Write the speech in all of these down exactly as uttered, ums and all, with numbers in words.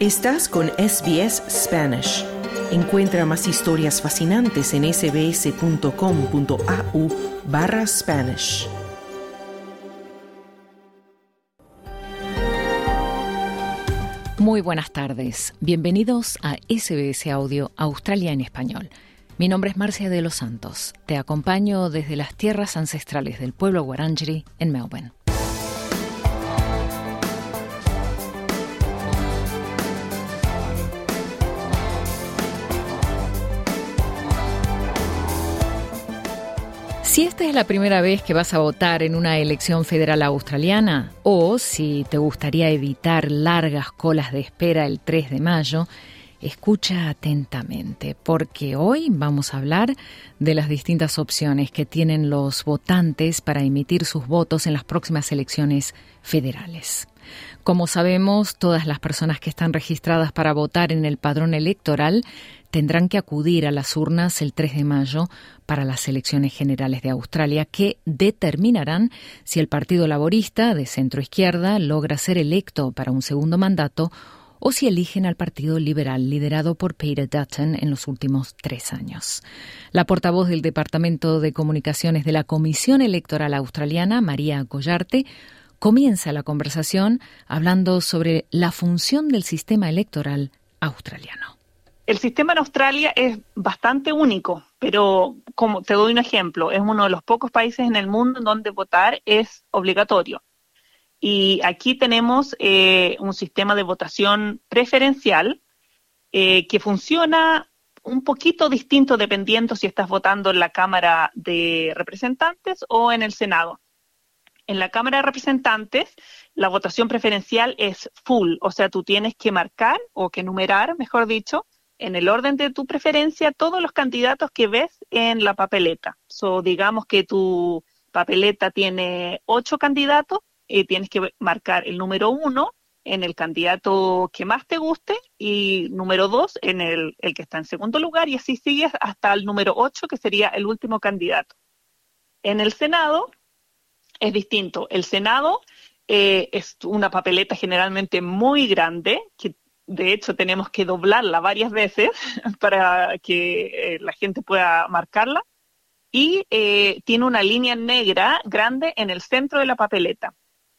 Estás con S B S Spanish. Encuentra más historias fascinantes en sbs.com.au barra Spanish. Muy buenas tardes. Bienvenidos a S B S Audio Australia en Español. Mi nombre es Marcia de los Santos. Te acompaño desde las tierras ancestrales del pueblo Wurundjeri en Melbourne. Si esta es la primera vez que vas a votar en una elección federal australiana, o si te gustaría evitar largas colas de espera el tres de mayo, escucha atentamente, porque hoy vamos a hablar de las distintas opciones que tienen los votantes para emitir sus votos en las próximas elecciones federales. Como sabemos, todas las personas que están registradas para votar en el padrón electoral tendrán que acudir a las urnas el tres de mayo para las elecciones generales de Australia, que determinarán si el Partido Laborista de centro-izquierda logra ser electo para un segundo mandato o si eligen al Partido Liberal liderado por Peter Dutton en los últimos tres años. La portavoz del Departamento de Comunicaciones de la Comisión Electoral Australiana, María Collarte, comienza la conversación hablando sobre la función del sistema electoral australiano. El sistema en Australia es bastante único, pero como te doy un ejemplo, es uno de los pocos países en el mundo en donde votar es obligatorio. Y aquí tenemos eh, un sistema de votación preferencial eh, que funciona un poquito distinto dependiendo si estás votando en la Cámara de Representantes o en el Senado. En la Cámara de Representantes, la votación preferencial es full, o sea, tú tienes que marcar o que numerar, mejor dicho, en el orden de tu preferencia todos los candidatos que ves en la papeleta. So, digamos que tu papeleta tiene ocho candidatos y tienes que marcar el número uno en el candidato que más te guste y número dos en el, el que está en segundo lugar, y así sigues hasta el número ocho, que sería el último candidato. En el Senado es distinto. El Senado eh, es una papeleta generalmente muy grande, que de hecho tenemos que doblarla varias veces para que eh, la gente pueda marcarla, y eh, tiene una línea negra grande en el centro de la papeleta.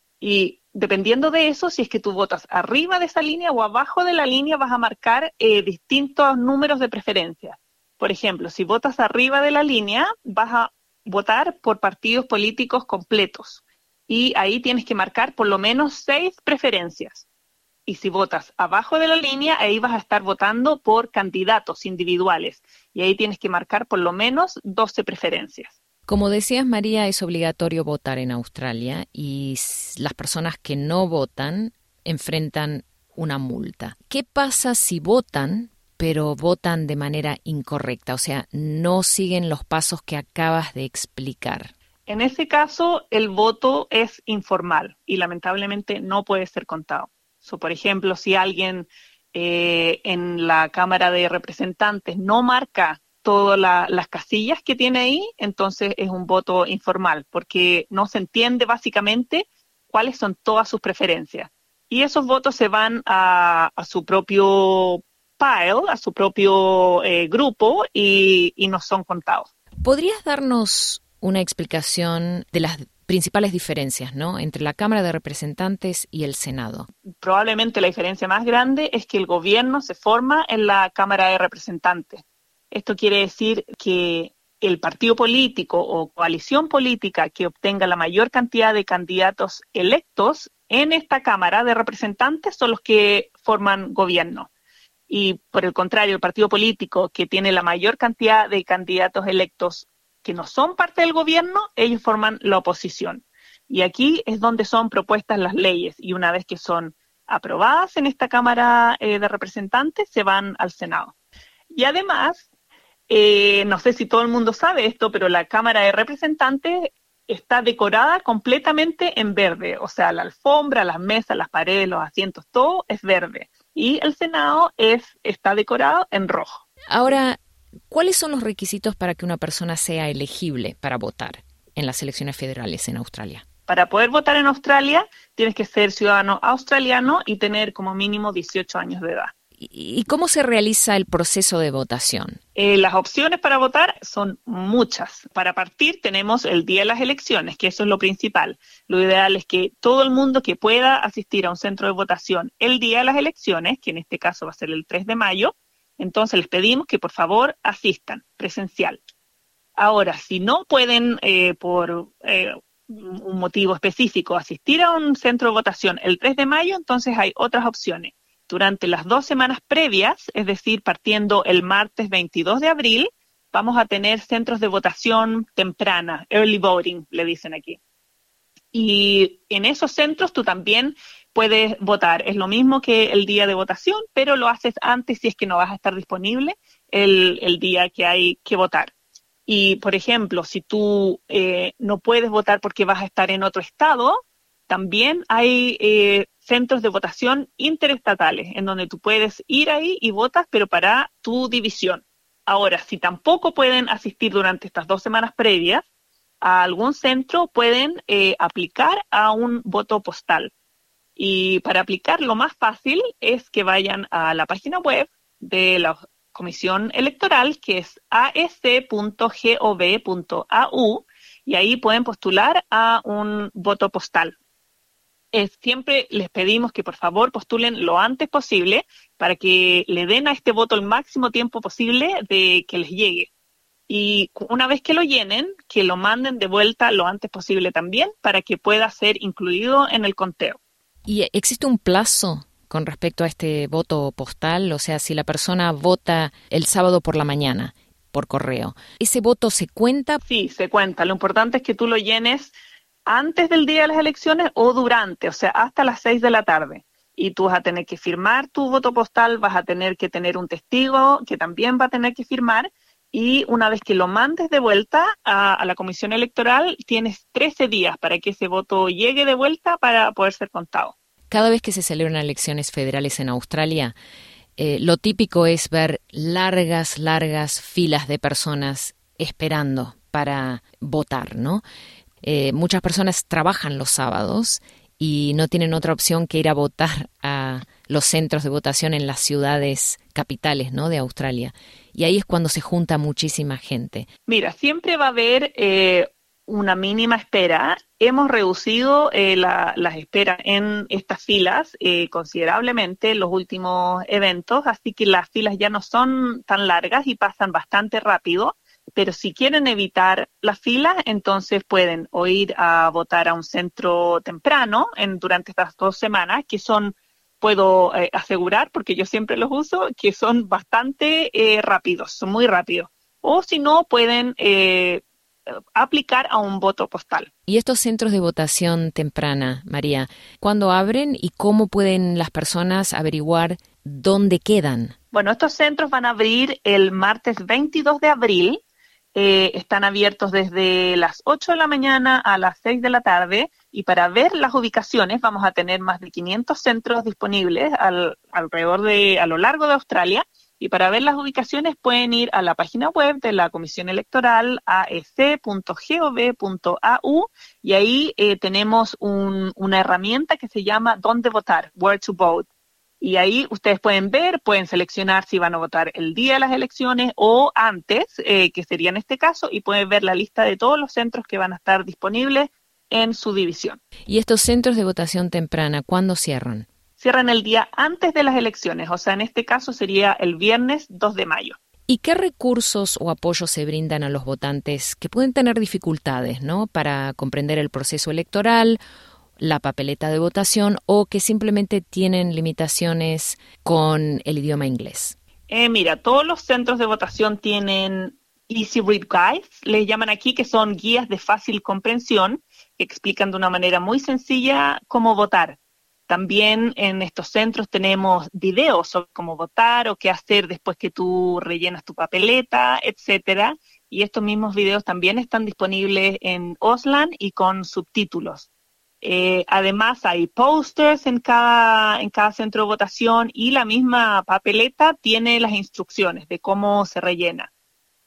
Y dependiendo de eso, si es que tú votas arriba de esa línea o abajo de la línea, vas a marcar eh, distintos números de preferencia. Por ejemplo, si votas arriba de la línea, vas a votar por partidos políticos completos. Y ahí tienes que marcar por lo menos seis preferencias. Y si votas abajo de la línea, ahí vas a estar votando por candidatos individuales. Y ahí tienes que marcar por lo menos doce preferencias. Como decías, María, es obligatorio votar en Australia y las personas que no votan enfrentan una multa. ¿Qué pasa si votan, pero votan de manera incorrecta? O sea, no siguen los pasos que acabas de explicar. En ese caso, el voto es informal y lamentablemente no puede ser contado. So, por ejemplo, si alguien eh, en la Cámara de Representantes no marca todas la, las casillas que tiene ahí, entonces es un voto informal, porque no se entiende básicamente cuáles son todas sus preferencias. Y esos votos se van a, a su propio pile, a su propio eh, grupo, y, y no son contados. ¿Podrías darnos una explicación de las principales diferencias, ¿no?, entre la Cámara de Representantes y el Senado? Probablemente la diferencia más grande es que el gobierno se forma en la Cámara de Representantes. Esto quiere decir que el partido político o coalición política que obtenga la mayor cantidad de candidatos electos en esta Cámara de Representantes son los que forman gobierno. Y por el contrario, el partido político que tiene la mayor cantidad de candidatos electos que no son parte del gobierno, ellos forman la oposición. Y aquí es donde son propuestas las leyes, y una vez que son aprobadas en esta Cámara eh, de Representantes, se van al Senado. Y además, eh, no sé si todo el mundo sabe esto, pero la Cámara de Representantes está decorada completamente en verde. O sea, la alfombra, las mesas, las paredes, los asientos, todo es verde. Y el Senado es, está decorado en rojo. Ahora, ¿cuáles son los requisitos para que una persona sea elegible para votar en las elecciones federales en Australia? Para poder votar en Australia, tienes que ser ciudadano australiano y tener como mínimo dieciocho años de edad. ¿Y cómo se realiza el proceso de votación? Eh, las opciones para votar son muchas. Para partir tenemos el día de las elecciones, que eso es lo principal. Lo ideal es que todo el mundo que pueda asistir a un centro de votación el día de las elecciones, que en este caso va a ser el tres de mayo, entonces les pedimos que por favor asistan presencial. Ahora, si no pueden eh, por eh, un motivo específico asistir a un centro de votación el tres de mayo, entonces hay otras opciones. Durante las dos semanas previas, es decir, partiendo el martes veintidós de abril, vamos a tener centros de votación temprana, early voting, le dicen aquí. Y en esos centros tú también puedes votar. Es lo mismo que el día de votación, pero lo haces antes si es que no vas a estar disponible el, el día que hay que votar. Y, por ejemplo, si tú eh, no puedes votar porque vas a estar en otro estado, también hay eh, centros de votación interestatales en donde tú puedes ir ahí y votas, pero para tu división. Ahora, si tampoco pueden asistir durante estas dos semanas previas a algún centro, pueden eh, aplicar a un voto postal. Y para aplicar, lo más fácil es que vayan a la página web de la Comisión Electoral, que es a e c punto gov punto a u, y ahí pueden postular a un voto postal. Es, siempre les pedimos que por favor postulen lo antes posible para que le den a este voto el máximo tiempo posible de que les llegue. Y una vez que lo llenen, que lo manden de vuelta lo antes posible también para que pueda ser incluido en el conteo. ¿Y existe un plazo con respecto a este voto postal? O sea, si la persona vota el sábado por la mañana por correo, ¿ese voto se cuenta? Sí, se cuenta. Lo importante es que tú lo llenes antes del día de las elecciones o durante, o sea, hasta las seis de la tarde. Y tú vas a tener que firmar tu voto postal, vas a tener que tener un testigo que también va a tener que firmar. Y una vez que lo mandes de vuelta a, a la Comisión Electoral, tienes trece días para que ese voto llegue de vuelta para poder ser contado. Cada vez que se celebran elecciones federales en Australia, eh, lo típico es ver largas, largas filas de personas esperando para votar, ¿no? Eh, muchas personas trabajan los sábados y no tienen otra opción que ir a votar a los centros de votación en las ciudades capitales, ¿no?, de Australia. Y ahí es cuando se junta muchísima gente. Mira, siempre va a haber eh, una mínima espera. Hemos reducido eh, la, las esperas en estas filas eh, considerablemente en los últimos eventos, así que las filas ya no son tan largas y pasan bastante rápido. Pero si quieren evitar las filas, entonces pueden o ir a votar a un centro temprano en, durante estas dos semanas, que son, puedo eh, asegurar, porque yo siempre los uso, que son bastante eh, rápidos, son muy rápidos. O si no, pueden eh, aplicar a un voto postal. ¿Y estos centros de votación temprana, María, cuándo abren y cómo pueden las personas averiguar dónde quedan? Bueno, estos centros van a abrir el martes veintidós de abril. Eh, están abiertos desde las ocho de la mañana a las seis de la tarde y para ver las ubicaciones vamos a tener más de quinientos centros disponibles al, alrededor de, a lo largo de Australia, y para ver las ubicaciones pueden ir a la página web de la Comisión Electoral a e c punto gov punto a u y ahí eh, tenemos un, una herramienta que se llama ¿Dónde votar? Where to vote. Y ahí ustedes pueden ver, pueden seleccionar si van a votar el día de las elecciones o antes, eh, que sería en este caso, y pueden ver la lista de todos los centros que van a estar disponibles en su división. ¿Y estos centros de votación temprana cuándo cierran? Cierran el día antes de las elecciones, o sea, en este caso sería el viernes dos de mayo. ¿Y qué recursos o apoyos se brindan a los votantes que pueden tener dificultades, ¿no?, para comprender el proceso electoral, la papeleta de votación, o que simplemente tienen limitaciones con el idioma inglés? Eh, mira, todos los centros de votación tienen Easy Read Guides, les llaman aquí, que son guías de fácil comprensión que explican de una manera muy sencilla cómo votar. También en estos centros tenemos videos sobre cómo votar o qué hacer después que tú rellenas tu papeleta, etcétera. Y estos mismos videos también están disponibles en Auslan y con subtítulos. Eh, además hay posters en cada, en cada centro de votación y la misma papeleta tiene las instrucciones de cómo se rellena.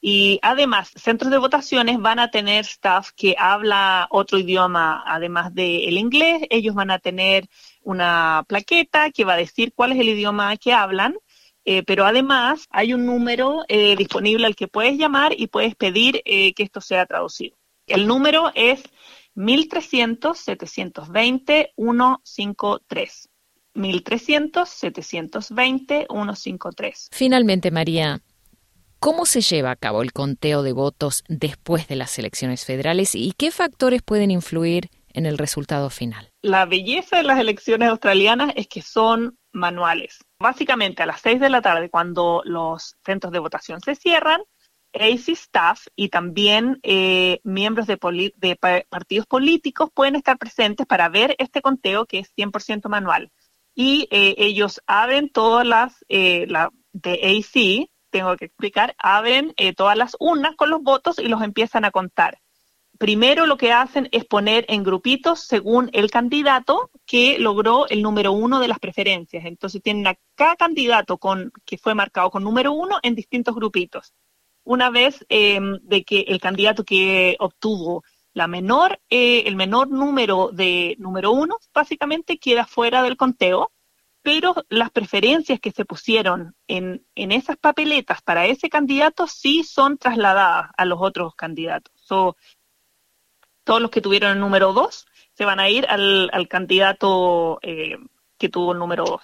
Y además, centros de votaciones van a tener staff que habla otro idioma, además del inglés. Ellos van a tener una plaqueta que va a decir cuál es el idioma que hablan, eh, pero además hay un número eh, disponible al que puedes llamar y puedes pedir eh, que esto sea traducido. El número es mil trescientos, setecientos veinte, ciento cincuenta y tres. mil trescientos, setecientos veinte, ciento cincuenta y tres. Finalmente, María, ¿cómo se lleva a cabo el conteo de votos después de las elecciones federales y qué factores pueden influir en el resultado final? La belleza de las elecciones australianas es que son manuales. Básicamente a las seis de la tarde, cuando los centros de votación se cierran, A C staff y también eh, miembros de, poli- de pa- partidos políticos pueden estar presentes para ver este conteo que es cien por ciento manual. Y eh, ellos abren todas las, eh, la, de A C, tengo que explicar, abren eh, todas las urnas con los votos y los empiezan a contar. Primero lo que hacen es poner en grupitos según el candidato que logró el número uno de las preferencias. Entonces tienen a cada candidato con, que fue marcado con número uno en distintos grupitos. Una vez eh, de que el candidato que obtuvo la menor, eh, el menor número de número uno, básicamente queda fuera del conteo, pero las preferencias que se pusieron en, en esas papeletas para ese candidato sí son trasladadas a los otros candidatos. So, todos los que tuvieron el número dos se van a ir al, al candidato eh, que tuvo el número dos.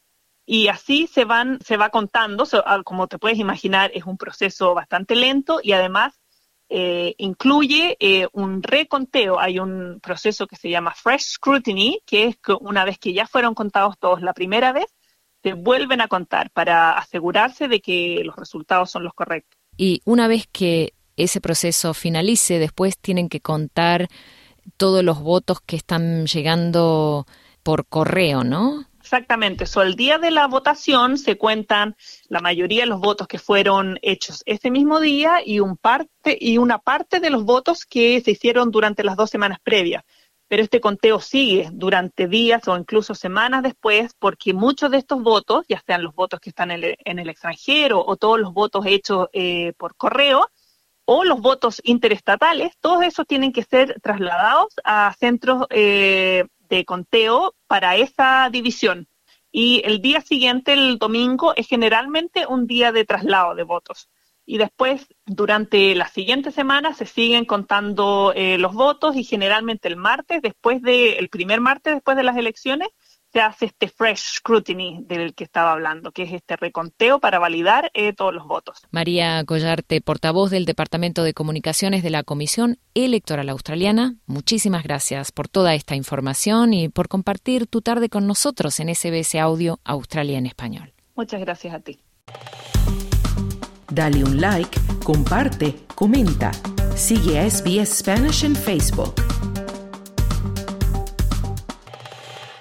Y así se van, se va contando, so, como te puedes imaginar, es un proceso bastante lento y además eh, incluye eh, un reconteo. Hay un proceso que se llama Fresh Scrutiny, que es que una vez que ya fueron contados todos la primera vez, se vuelven a contar para asegurarse de que los resultados son los correctos. Y una vez que ese proceso finalice, después tienen que contar todos los votos que están llegando por correo, ¿no? Exactamente. So, el día de la votación se cuentan la mayoría de los votos que fueron hechos ese mismo día y, un parte, y una parte de los votos que se hicieron durante las dos semanas previas. Pero este conteo sigue durante días o incluso semanas después porque muchos de estos votos, ya sean los votos que están en el, en el extranjero o todos los votos hechos eh, por correo o los votos interestatales, todos esos tienen que ser trasladados a centros eh, de conteo para esa división. Y el día siguiente, el domingo, es generalmente un día de traslado de votos. Y después, durante la siguiente semana, se siguen contando eh, los votos y generalmente el martes, después de, el primer martes después de las elecciones, se hace este fresh scrutiny del que estaba hablando, que es este reconteo para validar eh, todos los votos. María Collarte, portavoz del Departamento de Comunicaciones de la Comisión Electoral Australiana, muchísimas gracias por toda esta información y por compartir tu tarde con nosotros en S B S Audio Australia en Español. Muchas gracias a ti. Dale un like, comparte, comenta. Sigue a S B S Spanish en Facebook.